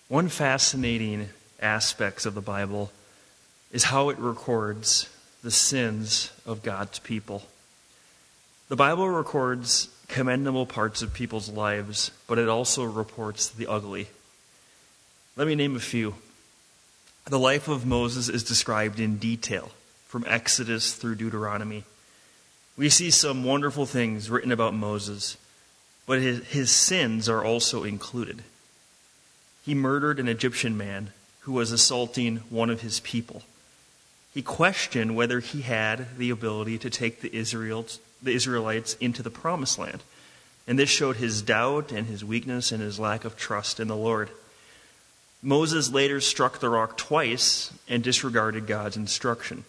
One fascinating aspect of the Bible is how it records the sins of God's people. The Bible records commendable parts of people's lives, but it also reports the ugly. Let me name a few. The life of Moses is described in detail, from Exodus through Deuteronomy. We see some wonderful things written about Moses, but his sins are also included. He murdered an Egyptian man who was assaulting one of his people. He questioned whether he had the ability to take the Israelites into the promised land. And this showed his doubt and his weakness and his lack of trust in the Lord. Moses later struck the rock twice and disregarded God's instruction.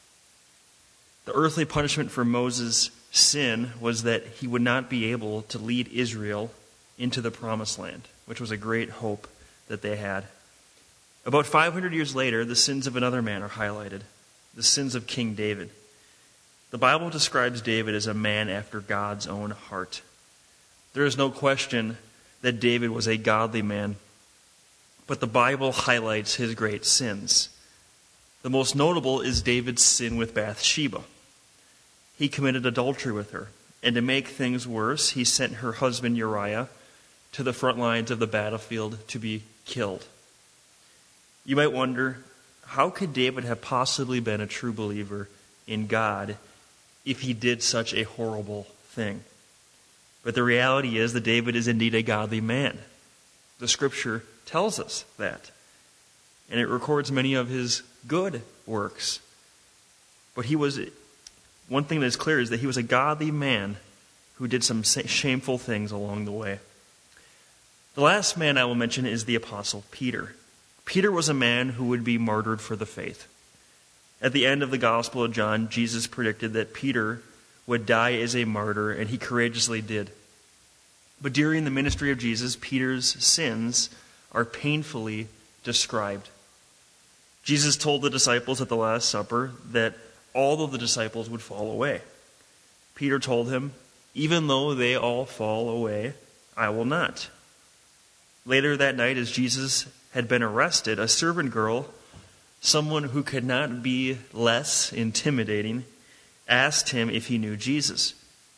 The earthly punishment for Moses' sin was that he would not be able to lead Israel into the promised land, which was a great hope that they had. About 500 years later, the sins of another man are highlighted, the sins of King David. The Bible describes David as a man after God's own heart. There is no question that David was a godly man, but the Bible highlights his great sins. The most notable is David's sin with Bathsheba. He committed adultery with her, and to make things worse, he sent her husband Uriah to the front lines of the battlefield to be killed. You might wonder, how could David have possibly been a true believer in God if he did such a horrible thing? But the reality is that David is indeed a godly man. The Scripture tells us that. And it records many of his good works. But one thing that is clear is that he was a godly man who did some shameful things along the way. The last man I will mention is the Apostle Peter. Peter was a man who would be martyred for the faith. At the end of the Gospel of John, Jesus predicted that Peter would die as a martyr, and he courageously did. But during the ministry of Jesus, Peter's sins are painfully described. Jesus told the disciples at the Last Supper that all of the disciples would fall away. Peter told him, "Even though they all fall away, I will not." Later that night, as Jesus had been arrested, a servant girl, someone who could not be less intimidating, asked him if he knew Jesus.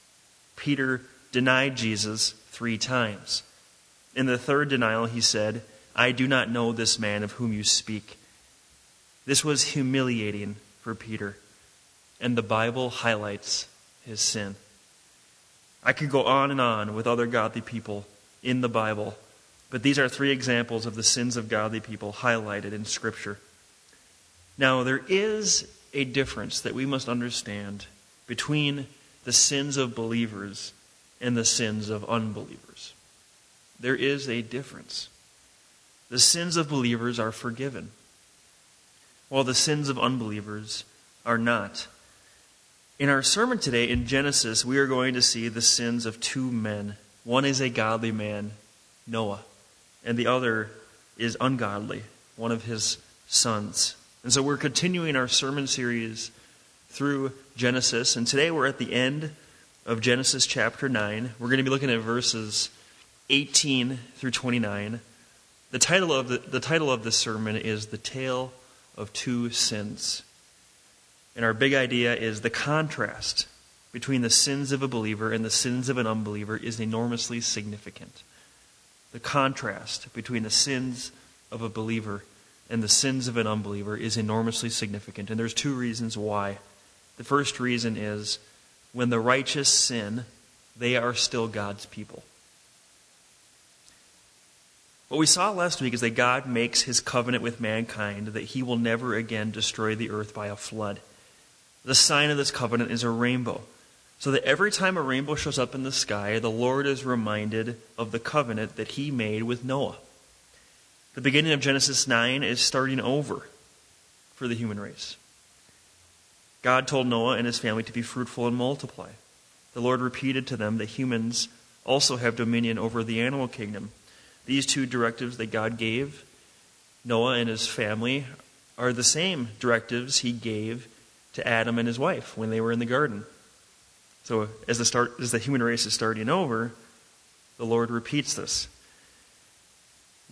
Peter denied Jesus 3 times. In the third denial, he said, "I do not know this man of whom you speak." This was humiliating for Peter, and the Bible highlights his sin. I could go on with other godly people in the Bible, but these are 3 examples of the sins of godly people highlighted in Scripture. Now, there is a difference that we must understand between the sins of believers and the sins of unbelievers. There is a difference. The sins of believers are forgiven, while the sins of unbelievers are not. In our sermon today in Genesis, we are going to see the sins of 2 men. One is a godly man, Noah, and the other is ungodly, one of his sons. And so we're continuing our sermon series through Genesis, and today we're at the end of Genesis chapter 9. We're going to be looking at verses 18 through 29. The title of this sermon is The Tale of 2 Sins. And our big idea is the contrast between the sins of a believer and the sins of an unbeliever is enormously significant. The contrast between the sins of a believer and the sins of an unbeliever is enormously significant. And there's 2 reasons why. The first reason is when the righteous sin, they are still God's people. What we saw last week is that God makes his covenant with mankind that he will never again destroy the earth by a flood. The sign of this covenant is a rainbow, so that every time a rainbow shows up in the sky, the Lord is reminded of the covenant that he made with Noah. The beginning of Genesis 9 is starting over for the human race. God told Noah and his family to be fruitful and multiply. The Lord repeated to them that humans also have dominion over the animal kingdom. These 2 directives that God gave Noah and his family are the same directives he gave to Adam and his wife when they were in the garden. So as the human race is starting over, the Lord repeats this.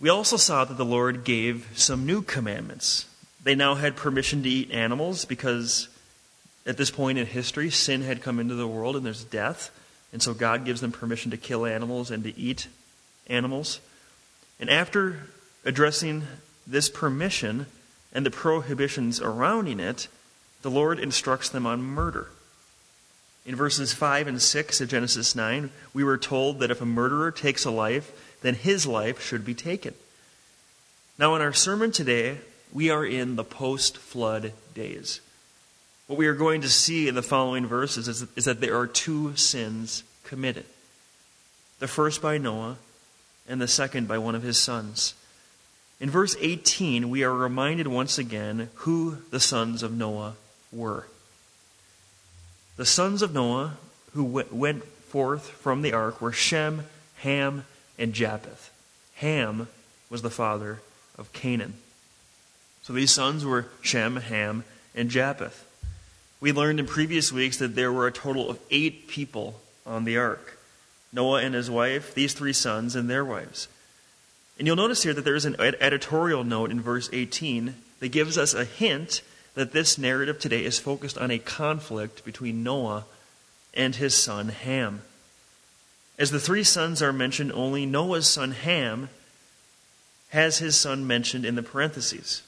We also saw that the Lord gave some new commandments. They now had permission to eat animals because at this point in history, sin had come into the world and there's death. And so God gives them permission to kill animals and to eat animals. And after addressing this permission and the prohibitions surrounding it, the Lord instructs them on murder. In verses 5 and 6 of Genesis 9, we were told that if a murderer takes a life, then his life should be taken. Now, in our sermon today, we are in the post-flood days. What we are going to see in the following verses is that there are two sins committed. The first by Noah, and the second by one of his sons. In verse 18, we are reminded once again who the sons of Noah were. The sons of Noah who went forth from the ark were Shem, Ham, and Japheth. Ham was the father of Canaan. So these sons were Shem, Ham, and Japheth. We learned in previous weeks that there were a total of 8 people on the ark. Noah and his wife, these 3 sons, and their wives. And you'll notice here that there is an editorial note in verse 18 that gives us a hint that this narrative today is focused on a conflict between Noah and his son Ham. As the 3 sons are mentioned, only Noah's son Ham has his son mentioned in the parentheses.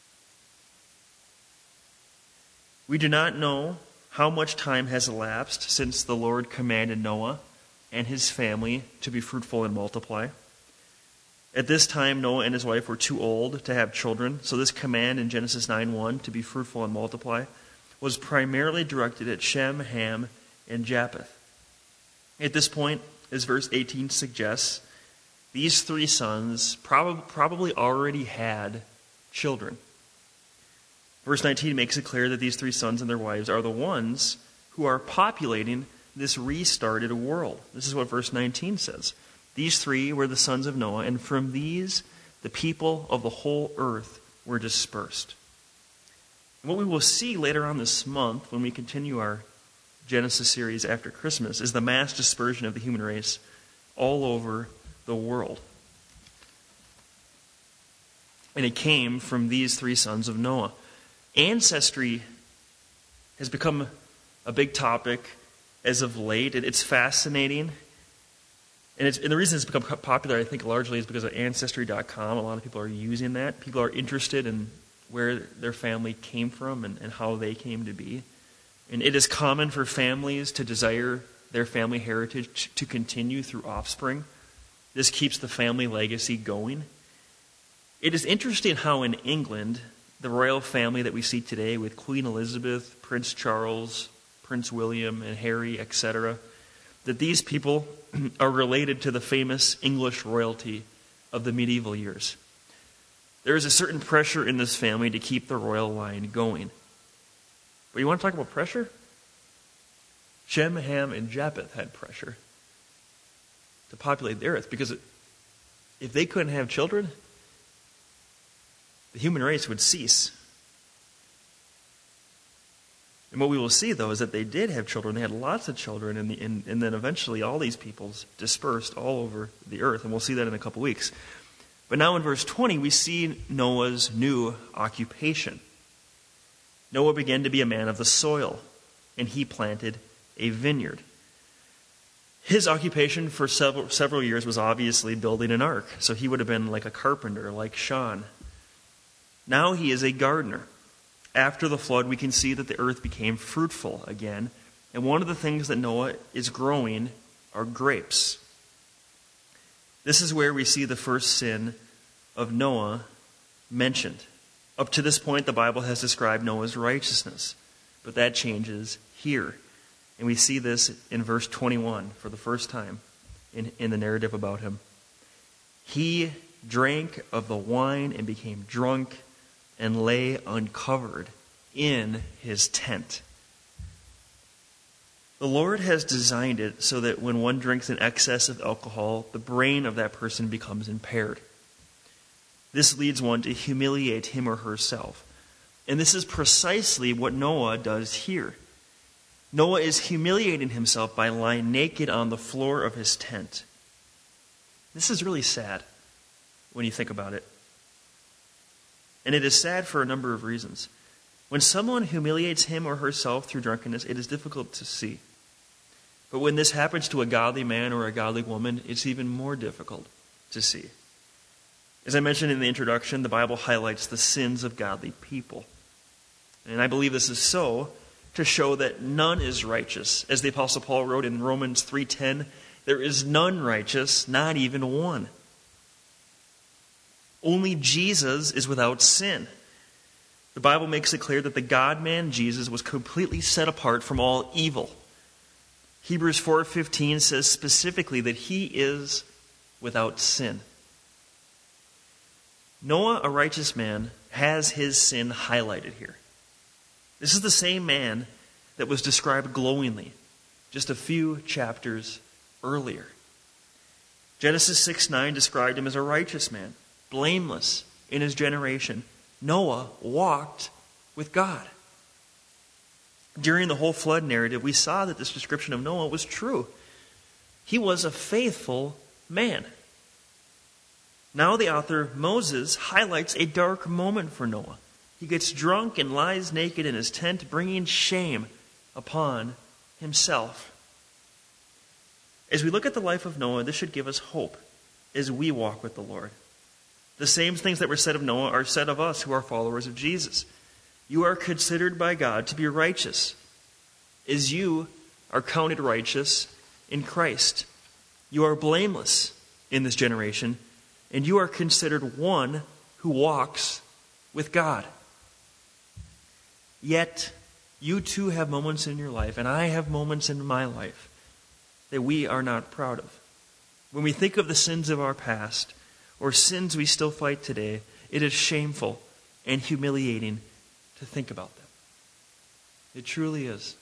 We do not know how much time has elapsed since the Lord commanded Noah and his family to be fruitful and multiply. At this time, Noah and his wife were too old to have children, so this command in Genesis 9:1, to be fruitful and multiply, was primarily directed at Shem, Ham, and Japheth. At this point, as verse 18 suggests, these 3 sons probably already had children. Verse 19 makes it clear that these 3 sons and their wives are the ones who are populating this restarted world. This is what verse 19 says. These 3 were the sons of Noah, and from these the people of the whole earth were dispersed. And what we will see later on this month when we continue our Genesis series after Christmas is the mass dispersion of the human race all over the world. And it came from these 3 sons of Noah. Ancestry has become a big topic as of late. It's fascinating. And the reason it's become popular, I think, largely is because of Ancestry.com. A lot of people are using that. People are interested in where their family came from and how they came to be. And it is common for families to desire their family heritage to continue through offspring. This keeps the family legacy going. It is interesting how in England, the royal family that we see today with Queen Elizabeth, Prince Charles, Prince William, and Harry, etc., that these people are related to the famous English royalty of the medieval years. There is a certain pressure in this family to keep the royal line going. But you want to talk about pressure? Shem, Ham, and Japheth had pressure to populate the earth because if they couldn't have children, the human race would cease. And what we will see, though, is that they did have children. They had lots of children, and then eventually all these peoples dispersed all over the earth. And we'll see that in a couple weeks. But now in verse 20, we see Noah's new occupation. Noah began to be a man of the soil, and he planted a vineyard. His occupation for several years was obviously building an ark. So he would have been like a carpenter, like Sean. Now he is a gardener. After the flood, we can see that the earth became fruitful again. And one of the things that Noah is growing are grapes. This is where we see the first sin of Noah mentioned. Up to this point, the Bible has described Noah's righteousness. But that changes here. And we see this in verse 21 for the first time in the narrative about him. He drank of the wine and became drunk and lay uncovered in his tent. The Lord has designed it so that when one drinks in excess of alcohol, the brain of that person becomes impaired. This leads one to humiliate him or herself. And this is precisely what Noah does here. Noah is humiliating himself by lying naked on the floor of his tent. This is really sad. when you think about it. And it is sad for a number of reasons. When someone humiliates him or herself through drunkenness, it is difficult to see. But when this happens to a godly man or a godly woman, it's even more difficult to see. As I mentioned in the introduction, the Bible highlights the sins of godly people. And I believe this is so to show that none is righteous. As the Apostle Paul wrote in Romans 3:10, there is none righteous, not even one. Only Jesus is without sin. The Bible makes it clear that the God-man Jesus was completely set apart from all evil. Hebrews 4:15 says specifically that he is without sin. Noah, a righteous man, has his sin highlighted here. This is the same man that was described glowingly just a few chapters earlier. Genesis 6:9 described him as a righteous man, blameless in his generation. Noah walked with God. During the whole flood narrative, we saw that this description of Noah was true. He was a faithful man. Now the author, Moses, highlights a dark moment for Noah. He gets drunk and lies naked in his tent, bringing shame upon himself. As we look at the life of Noah, this should give us hope as we walk with the Lord. The same things that were said of Noah are said of us who are followers of Jesus. You are considered by God to be righteous, as you are counted righteous in Christ. You are blameless in this generation, and you are considered one who walks with God. Yet, you too have moments in your life, and I have moments in my life, that we are not proud of. When we think of the sins of our past, or sins we still fight today, it is shameful and humiliating to think about them. It truly is.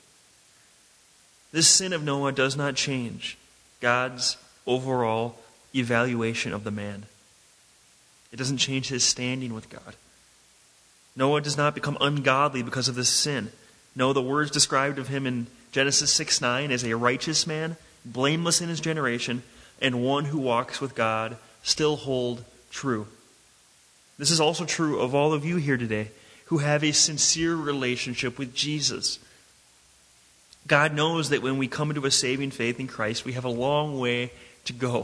This sin of Noah does not change God's overall evaluation of the man. It doesn't change his standing with God. Noah does not become ungodly because of this sin. No, the words described of him in Genesis 6:9 as a righteous man, blameless in his generation, and one who walks with God still hold true. This is also true of all of you here today who have a sincere relationship with Jesus. God knows that when we come into a saving faith in Christ, we have a long way to go.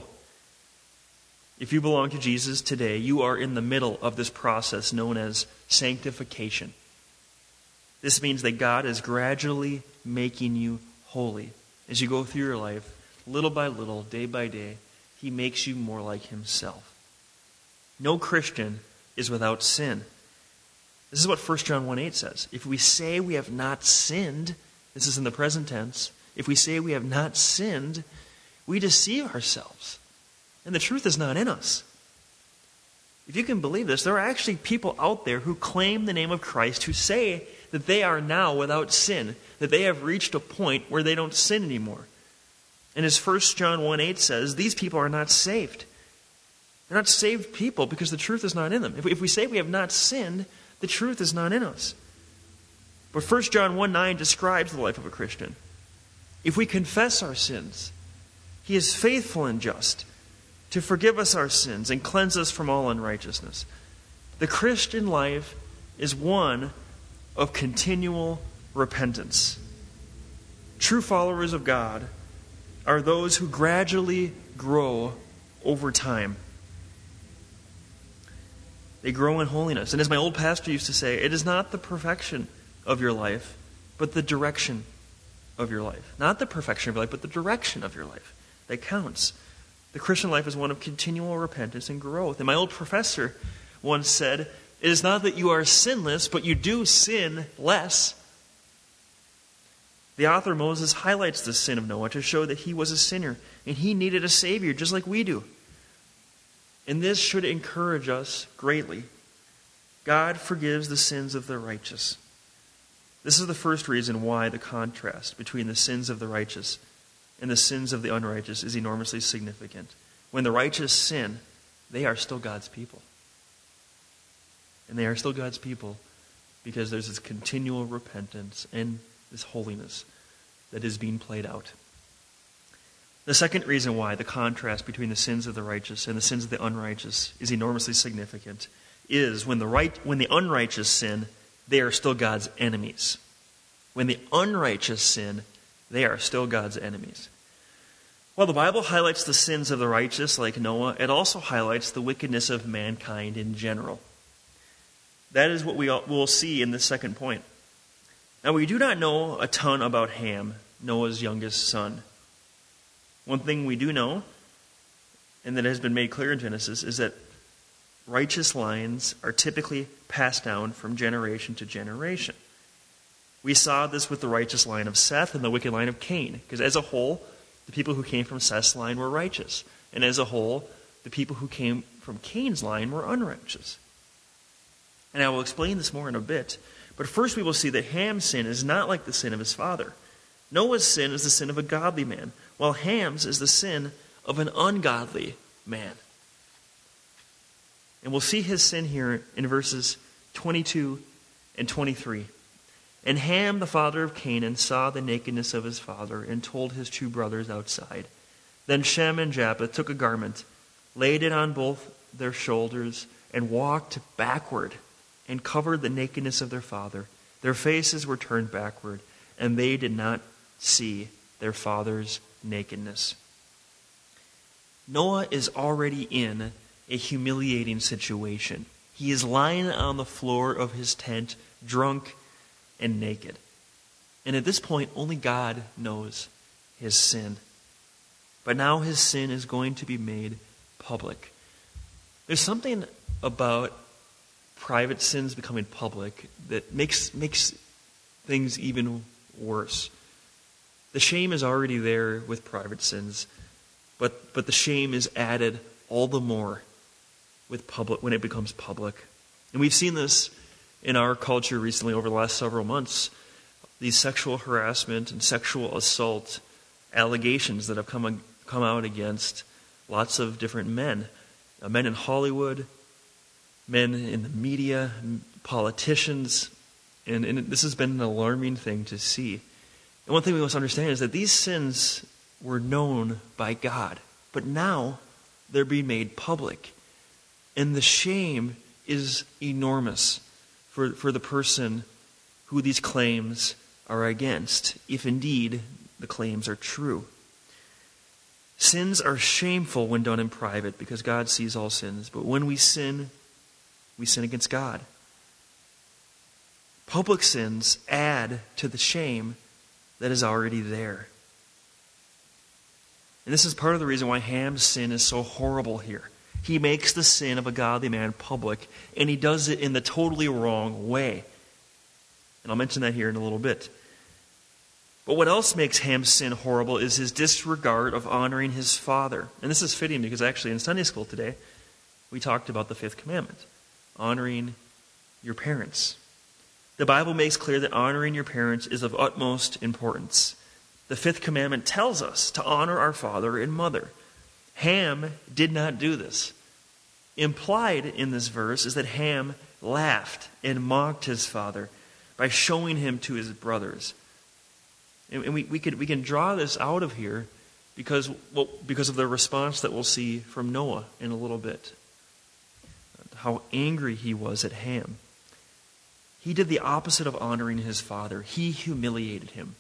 If you belong to Jesus today, you are in the middle of this process known as sanctification. This means that God is gradually making you holy. As you go through your life, little by little, day by day, He makes you more like Himself. No Christian is without sin. This is what 1 John 1:8 says. If we say we have not sinned, this is in the present tense, if we say we have not sinned, we deceive ourselves, and the truth is not in us. If you can believe this, there are actually people out there who claim the name of Christ, who say that they are now without sin, that they have reached a point where they don't sin anymore. And as 1 John 1:8 says, these people are not saved. They're not saved people because the truth is not in them. If we say we have not sinned, the truth is not in us. But 1 John 1:9 describes the life of a Christian. If we confess our sins, He is faithful and just to forgive us our sins and cleanse us from all unrighteousness. The Christian life is one of continual repentance. True followers of God are those who gradually grow over time. They grow in holiness. And as my old pastor used to say, it is not the perfection of your life, but the direction of your life. Not the perfection of your life, but the direction of your life that counts. The Christian life is one of continual repentance and growth. And my old professor once said, it is not that you are sinless, but you do sin less. The author Moses highlights the sin of Noah to show that he was a sinner and he needed a Savior just like we do. And this should encourage us greatly. God forgives the sins of the righteous. This is the first reason why the contrast between the sins of the righteous and the sins of the unrighteous is enormously significant. When the righteous sin, they are still God's people. And they are still God's people because there's this continual repentance and this holiness that is being played out. The second reason why the contrast between the sins of the righteous and the sins of the unrighteous is enormously significant is when the unrighteous sin, they are still God's enemies. When the unrighteous sin, they are still God's enemies. While the Bible highlights the sins of the righteous like Noah, it also highlights the wickedness of mankind in general. That is what we'll see in this second point. Now, we do not know a ton about Ham, Noah's youngest son. One thing we do know, and that has been made clear in Genesis, is that righteous lines are typically passed down from generation to generation. We saw this with the righteous line of Seth and the wicked line of Cain, because as a whole, the people who came from Seth's line were righteous, and as a whole, the people who came from Cain's line were unrighteous. And I will explain this more in a bit, but first we will see that Ham's sin is not like the sin of his father. Noah's sin is the sin of a godly man, while Ham's is the sin of an ungodly man. And we'll see his sin here in verses 22 and 23. And Ham, the father of Canaan, saw the nakedness of his father and told his two brothers outside. Then Shem and Japheth took a garment, laid it on both their shoulders, and walked backward and covered the nakedness of their father. Their faces were turned backward, and they did not see their father's nakedness. Noah is already in a humiliating situation. He is lying on the floor of his tent, drunk and naked. And at this point, only God knows his sin. But now his sin is going to be made public. There's something about private sins becoming public that makes things even worse. The shame is already there with private sins, but the shame is added all the more with public when it becomes public. And we've seen this in our culture recently over the last several months. These sexual harassment and sexual assault allegations that have come out against lots of different men. Men in Hollywood, men in the media, politicians, and this has been an alarming thing to see. And one thing we must understand is that these sins were known by God, but now they're being made public. And the shame is enormous for the person who these claims are against, if indeed the claims are true. Sins are shameful when done in private because God sees all sins, but when we sin against God. Public sins add to the shame that is already there. And this is part of the reason why Ham's sin is so horrible here. He makes the sin of a godly man public, and he does it in the totally wrong way. And I'll mention that here in a little bit. But what else makes Ham's sin horrible is his disregard of honoring his father. And this is fitting because actually in Sunday school today, we talked about the fifth commandment, honoring your parents. The Bible makes clear that honoring your parents is of utmost importance. The fifth commandment tells us to honor our father and mother. Ham did not do this. Implied in this verse is that Ham laughed and mocked his father by showing him to his brothers. And we can draw this out of here because of the response that we'll see from Noah in a little bit. How angry he was at Ham. He did the opposite of honoring his father. He humiliated him.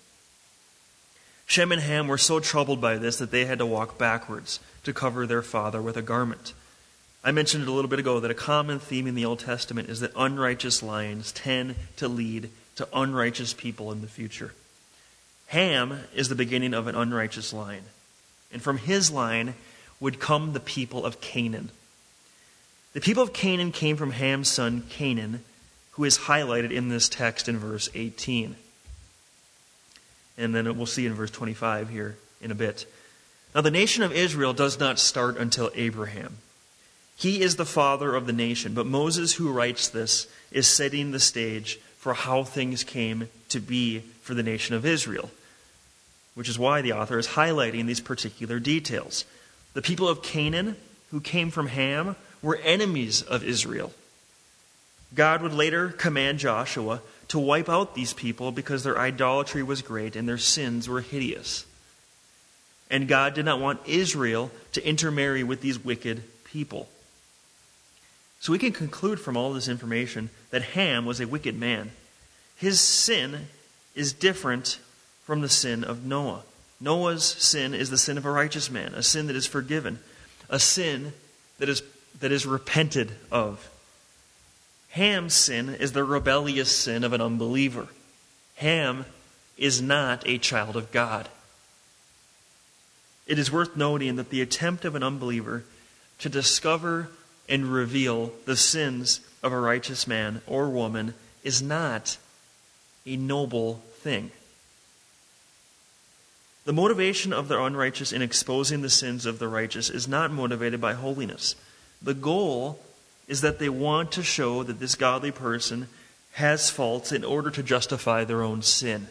Shem and Ham were so troubled by this that they had to walk backwards to cover their father with a garment. I mentioned it a little bit ago that a common theme in the Old Testament is that unrighteous lines tend to lead to unrighteous people in the future. Ham is the beginning of an unrighteous line. And from his line would come the people of Canaan. The people of Canaan came from Ham's son Canaan, who is highlighted in this text in verse 18. And then we'll see in verse 25 here in a bit. Now the nation of Israel does not start until Abraham. He is the father of the nation, but Moses, who writes this, is setting the stage for how things came to be for the nation of Israel, which is why the author is highlighting these particular details. The people of Canaan, who came from Ham, were enemies of Israel. God would later command Joshua to wipe out these people because their idolatry was great and their sins were hideous. and God did not want Israel to intermarry with these wicked people. So we can conclude from all this information that Ham was a wicked man. His sin is different from the sin of Noah. Noah's sin is the sin of a righteous man, a sin that is forgiven, a sin that is repented of. Ham's sin is the rebellious sin of an unbeliever. Ham is not a child of God. It is worth noting that the attempt of an unbeliever to discover and reveal the sins of a righteous man or woman is not a noble thing. The motivation of the unrighteous in exposing the sins of the righteous is not motivated by holiness. The goal is that they want to show that this godly person has faults in order to justify their own sin,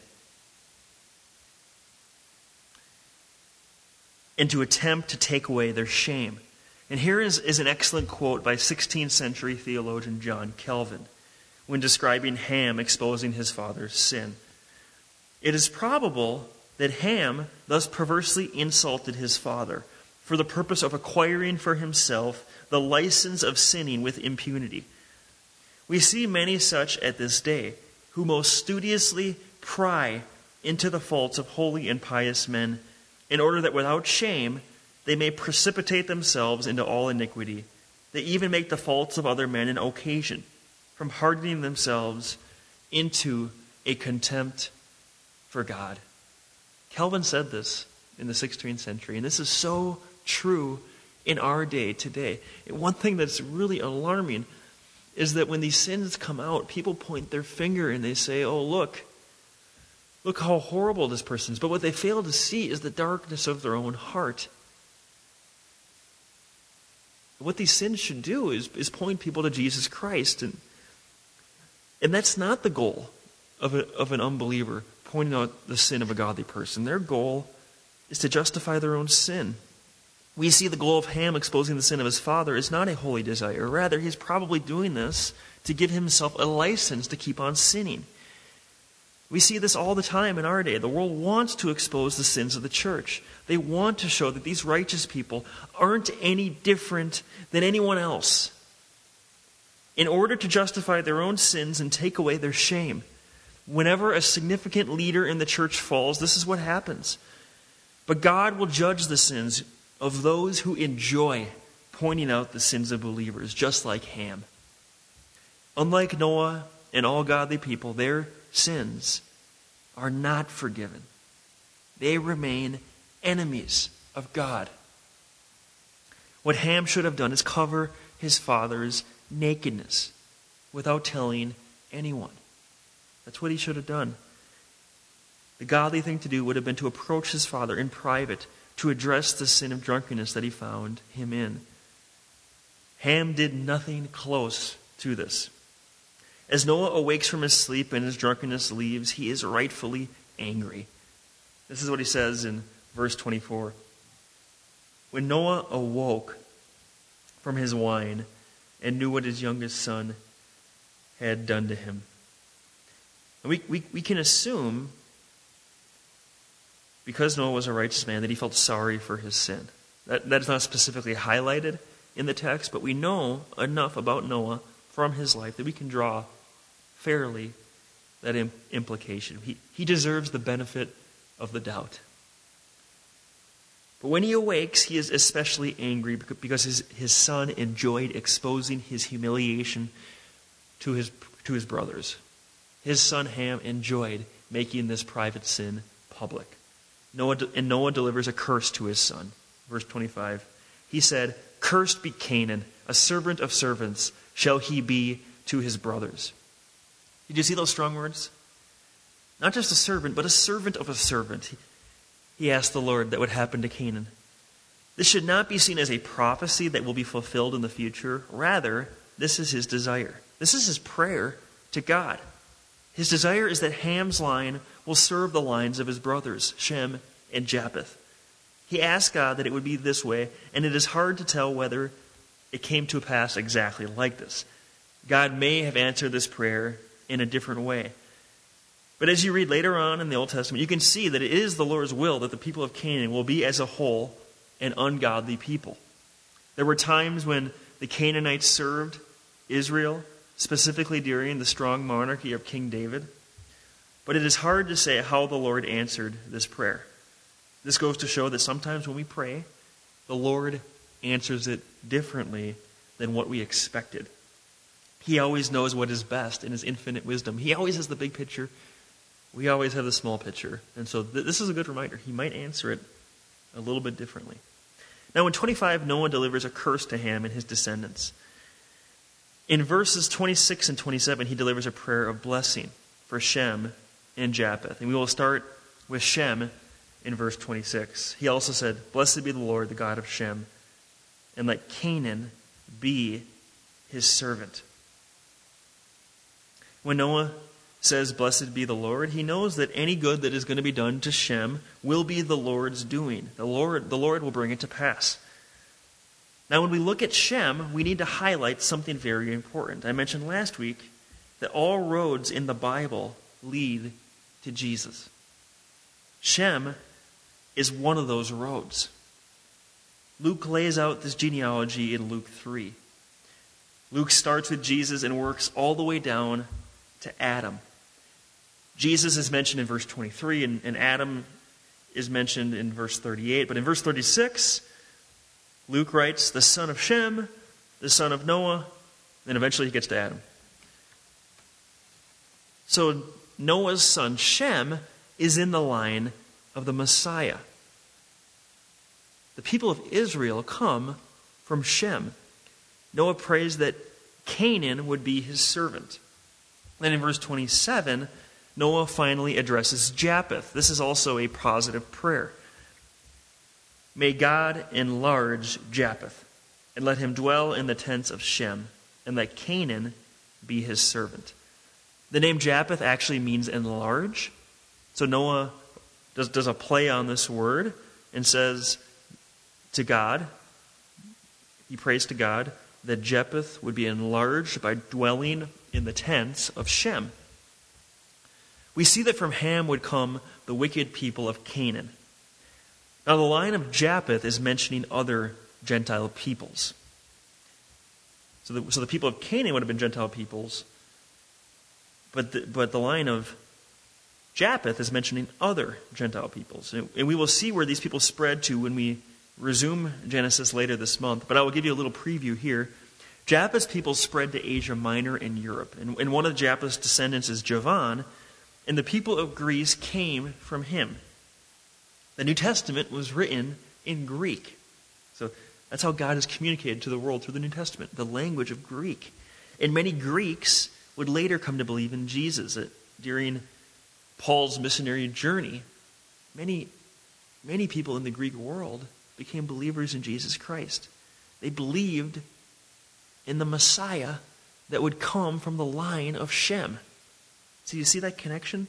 and to attempt to take away their shame. And here is an excellent quote by 16th century theologian John Calvin when describing Ham exposing his father's sin. It is probable that Ham thus perversely insulted his father for the purpose of acquiring for himself the license of sinning with impunity. We see many such at this day, who most studiously pry into the faults of holy and pious men, in order that without shame they may precipitate themselves into all iniquity. They even make the faults of other men an occasion, from hardening themselves into a contempt for God. Calvin said this in the 16th century, and this is so true in our day today. And one thing that's really alarming is that when these sins come out, people point their finger and they say, oh, look how horrible this person is. But what they fail to see is the darkness of their own heart. What these sins should do is point people to Jesus Christ. And that's not the goal of an unbeliever, pointing out the sin of a godly person. Their goal is to justify their own sin. We see the goal of Ham exposing the sin of his father is not a holy desire. Rather, he's probably doing this to give himself a license to keep on sinning. We see this all the time in our day. The world wants to expose the sins of the church. They want to show that these righteous people aren't any different than anyone else, in order to justify their own sins and take away their shame. Whenever a significant leader in the church falls, this is what happens. But God will judge the sins of those who enjoy pointing out the sins of believers, just like Ham. Unlike Noah and all godly people, their sins are not forgiven. They remain enemies of God. What Ham should have done is cover his father's nakedness without telling anyone. That's what he should have done. The godly thing to do would have been to approach his father in private to address the sin of drunkenness that he found him in. Ham did nothing close to this. As Noah awakes from his sleep and his drunkenness leaves, he is rightfully angry. This is what he says in verse 24. When Noah awoke from his wine and knew what his youngest son had done to him. And we can assume, because Noah was a righteous man, that he felt sorry for his sin. That is not specifically highlighted in the text, but we know enough about Noah from his life that we can draw fairly that implication. He deserves the benefit of the doubt. But when he awakes, he is especially angry because his son enjoyed exposing his humiliation to his brothers. His son Ham enjoyed making this private sin public. Noah delivers a curse to his son. Verse 25. He said, "Cursed be Canaan, a servant of servants shall he be to his brothers." Did you see those strong words? Not just a servant, but a servant of a servant. He asked the Lord that would happen to Canaan. This should not be seen as a prophecy that will be fulfilled in the future. Rather, this is his desire. This is his prayer to God. His desire is that Ham's line will serve the lines of his brothers, Shem and Japheth. He asked God that it would be this way, and it is hard to tell whether it came to pass exactly like this. God may have answered this prayer in a different way. But as you read later on in the Old Testament, you can see that it is the Lord's will that the people of Canaan will be as a whole an ungodly people. There were times when the Canaanites served Israel, specifically during the strong monarchy of King David. But it is hard to say how the Lord answered this prayer. This goes to show that sometimes when we pray, the Lord answers it differently than what we expected. He always knows what is best in his infinite wisdom. He always has the big picture. We always have the small picture. And so this is a good reminder. He might answer it a little bit differently. Now in 25, Noah delivers a curse to Ham and his descendants. In verses 26 and 27, he delivers a prayer of blessing for Shem and Japheth. And we will start with Shem in verse 26. He also said, "Blessed be the Lord, the God of Shem, and let Canaan be his servant." When Noah says, "Blessed be the Lord," he knows that any good that is going to be done to Shem will be the Lord's doing. The Lord will bring it to pass. Now, when we look at Shem, we need to highlight something very important. I mentioned last week that all roads in the Bible lead to Jesus. Shem is one of those roads. Luke lays out this genealogy in Luke 3. Luke starts with Jesus and works all the way down to Adam. Jesus is mentioned in verse 23, and Adam is mentioned in verse 38. But in verse 36, Luke writes, the son of Shem, the son of Noah, then eventually he gets to Adam. So Noah's son Shem is in the line of the Messiah. The people of Israel come from Shem. Noah prays that Canaan would be his servant. Then in verse 27, Noah finally addresses Japheth. This is also a positive prayer. May God enlarge Japheth, and let him dwell in the tents of Shem, and let Canaan be his servant. The name Japheth actually means enlarge. So Noah does a play on this word and says to God, he prays to God that Japheth would be enlarged by dwelling in the tents of Shem. We see that from Ham would come the wicked people of Canaan. Now the line of Japheth is mentioning other Gentile peoples. So the people of Canaan would have been Gentile peoples, but the line of Japheth is mentioning other Gentile peoples. And we will see where these people spread to when we resume Genesis later this month. But I will give you a little preview here. Japheth's people spread to Asia Minor and Europe. And one of Japheth's descendants is Javan, and the people of Greece came from him. The New Testament was written in Greek. So that's how God has communicated to the world through the New Testament, the language of Greek. And many Greeks would later come to believe in Jesus. During Paul's missionary journey, many people in the Greek world became believers in Jesus Christ. They believed in the Messiah that would come from the line of Shem. So you see that connection?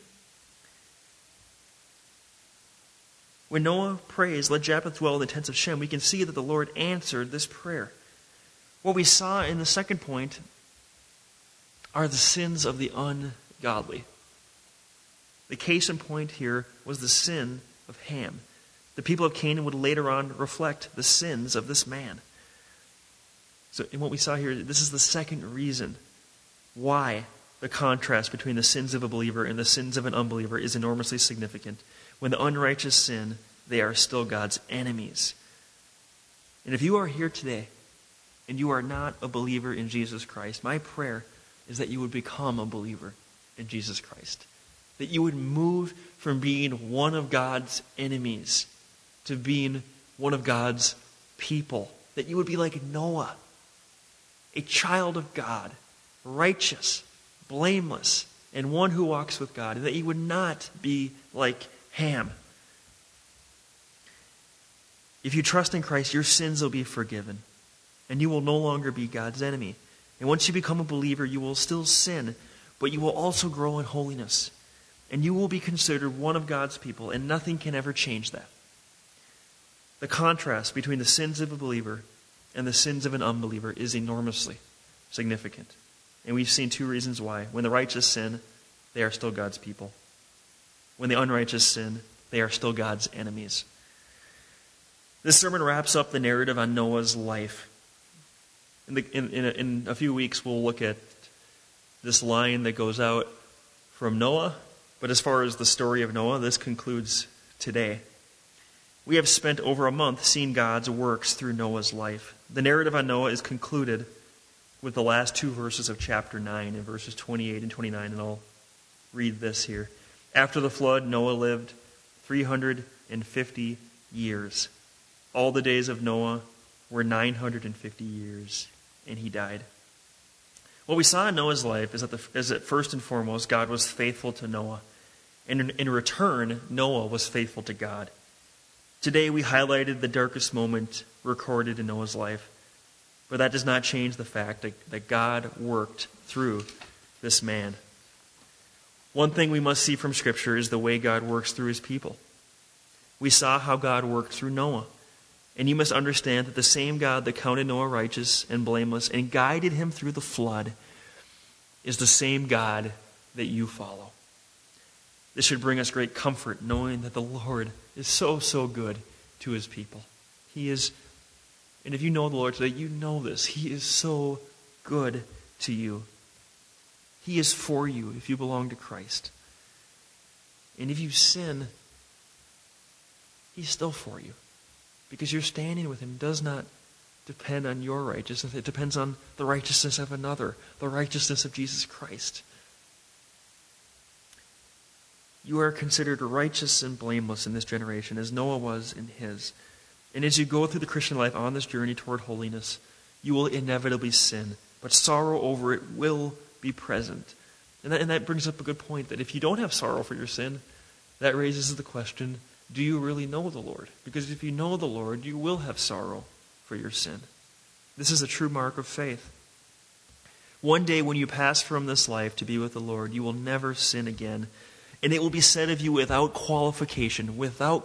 When Noah prays, let Japheth dwell in the tents of Shem, we can see that the Lord answered this prayer. What we saw in the second point are the sins of the ungodly. The case in point here was the sin of Ham. The people of Canaan would later on reflect the sins of this man. So in what we saw here, this is the second reason why the contrast between the sins of a believer and the sins of an unbeliever is enormously significant. When the unrighteous sin, they are still God's enemies. And if you are here today and you are not a believer in Jesus Christ, my prayer is that you would become a believer in Jesus Christ. That you would move from being one of God's enemies to being one of God's people. That you would be like Noah, a child of God, righteous, blameless, and one who walks with God. And that you would not be like Ham. If you trust in Christ, your sins will be forgiven, and you will no longer be God's enemy. And once you become a believer, you will still sin, but you will also grow in holiness. And you will be considered one of God's people, and nothing can ever change that. The contrast between the sins of a believer and the sins of an unbeliever is enormously significant. And we've seen two reasons why. When the righteous sin, they are still God's people. when the unrighteous sin, they are still God's enemies. This sermon wraps up the narrative on Noah's life. In a few weeks, we'll look at this line that goes out from Noah. But as far as the story of Noah, this concludes today. We have spent over a month seeing God's works through Noah's life. The narrative on Noah is concluded with the last two verses of chapter 9, in verses 28 and 29, and I'll read this here. After the flood, Noah lived 350 years. All the days of Noah were 950 years, and he died. What we saw in Noah's life is that first and foremost, God was faithful to Noah. And in return, Noah was faithful to God. Today we highlighted the darkest moment recorded in Noah's life. But that does not change the fact that God worked through this man. One thing we must see from Scripture is the way God works through his people. We saw how God worked through Noah. And you must understand that the same God that counted Noah righteous and blameless and guided him through the flood is the same God that you follow. This should bring us great comfort, knowing that the Lord is so, so good to his people. He is, and if you know the Lord today, you know this. He is so good to you. He is for you if you belong to Christ. And if you sin, he's still for you. Because your standing with him does not depend on your righteousness. It depends on the righteousness of another, the righteousness of Jesus Christ. You are considered righteous and blameless in this generation, as Noah was in his. And as you go through the Christian life on this journey toward holiness, you will inevitably sin, but sorrow over it will be present. And that brings up a good point, that if you don't have sorrow for your sin, that raises the question, do you really know the Lord? Because if you know the Lord, you will have sorrow for your sin. This is a true mark of faith. One day when you pass from this life to be with the Lord, you will never sin again. And it will be said of you without qualification,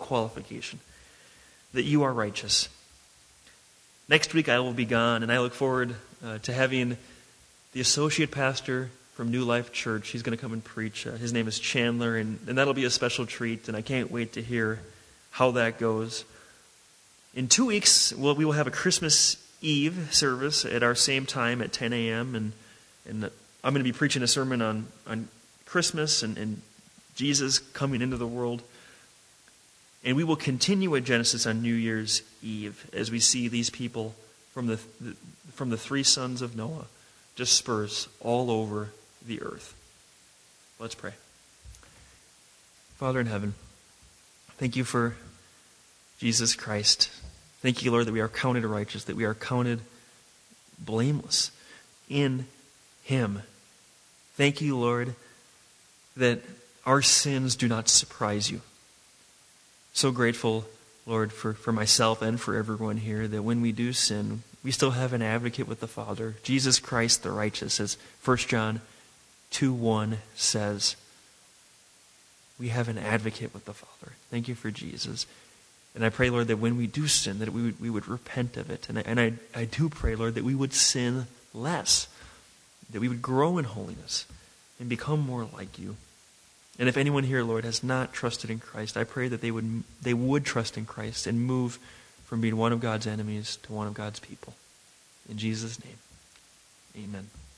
that you are righteous. Next week I will be gone, and I look forward to having the associate pastor from New Life Church. He's going to come and preach. His name is Chandler, and that'll be a special treat, and I can't wait to hear how that goes. In 2 weeks, we will have a Christmas Eve service at our same time at 10 a.m., and I'm going to be preaching a sermon on Christmas and Jesus coming into the world. And we will continue at Genesis on New Year's Eve as we see these people from the three sons of Noah disperse all over the earth. Let's pray. Father in heaven, thank you for Jesus Christ. Thank you, Lord, that we are counted righteous, that we are counted blameless in him. Thank you, Lord, that our sins do not surprise you. So grateful, Lord, for myself and for everyone here, that when we do sin, we still have an advocate with the Father, Jesus Christ the righteous, as 1 John 2:1 says. We have an advocate with the Father. Thank you for Jesus. And I pray, Lord, that when we do sin, that we would repent of it. And I do pray, Lord, that we would sin less, that we would grow in holiness and become more like you. And if anyone here, Lord, has not trusted in Christ, I pray that they would trust in Christ and move from being one of God's enemies to one of God's people. In Jesus' name, amen.